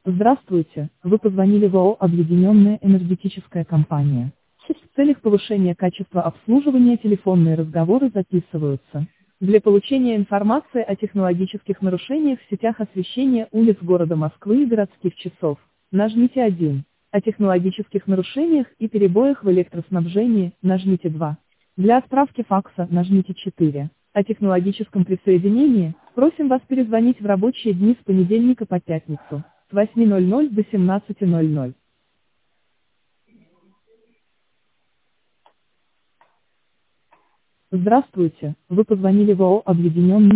Здравствуйте, вы позвонили в ООО «Объединенная энергетическая компания». В целях повышения качества обслуживания телефонные разговоры записываются. Для получения информации о технологических нарушениях в сетях освещения улиц города Москвы и городских часов, нажмите 1. О технологических нарушениях и перебоях в электроснабжении, нажмите 2. Для отправки факса, нажмите 4. О технологическом присоединении, просим вас перезвонить в рабочие дни с понедельника по пятницу, с 8:00 до 17:00. Здравствуйте, вы позвонили в ООО «Объединенная».